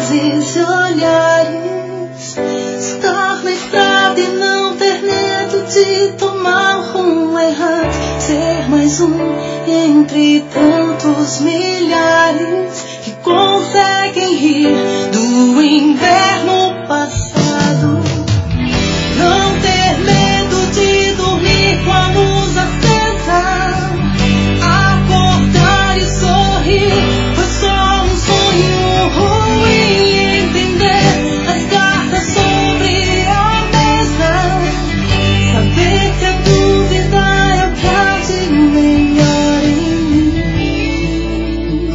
vezes olhares, estar na estrada e não ter medo de tomar um rumo errante, ser mais um entre tantos milhares que conseguem rir do inverno passado. Não ter medo de dormir com a luz acesa, acordar e sorrir, foi só um sonho ruim. Entender as cartas sobre a mesa, saber que a dúvida é o que há de melhor em mim.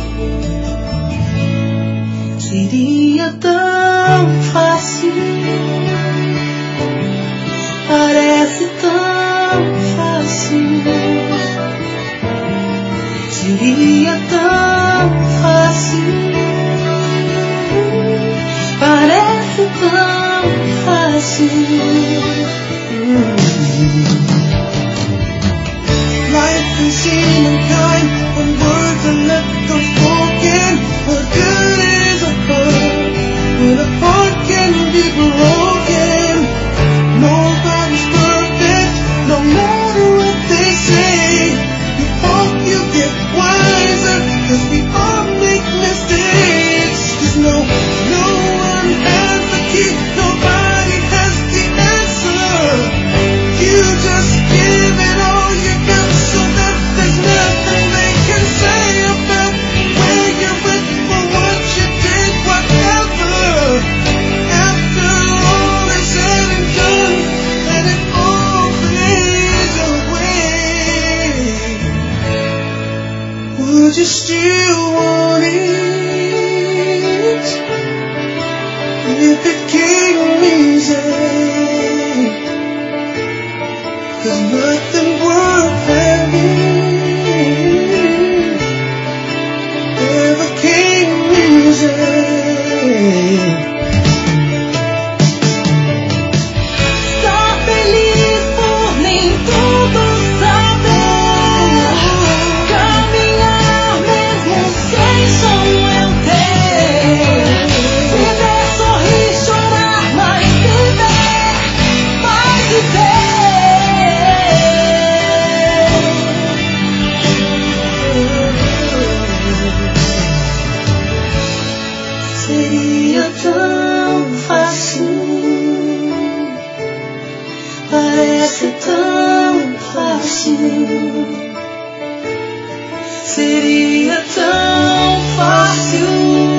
Seria tão fácil, parece tão fácil. Seria tão fácil, parece tão fácil. Life can seem unkind when words are left unspoken. What good is a heart when a heart can be broken? Nobody's perfect, no matter what they say. You hope you get wiser, 'cause we all make mistakes. 'Cause no one has the key, nobody has the answer. You just give it all you got, so that there's nothing they can say about where you went for what you did, whatever. After all is said and done, and it all fades away, would you still want it if it came easy? 'Cause nothing worth having ever came easy. Estar feliz por nem tudo saber, caminhar mesmo sem som eu ter, viver, sorrir, chorar, mas viver, mas viver. Seria tão fácil, parece tão fácil. Seria tão fácil,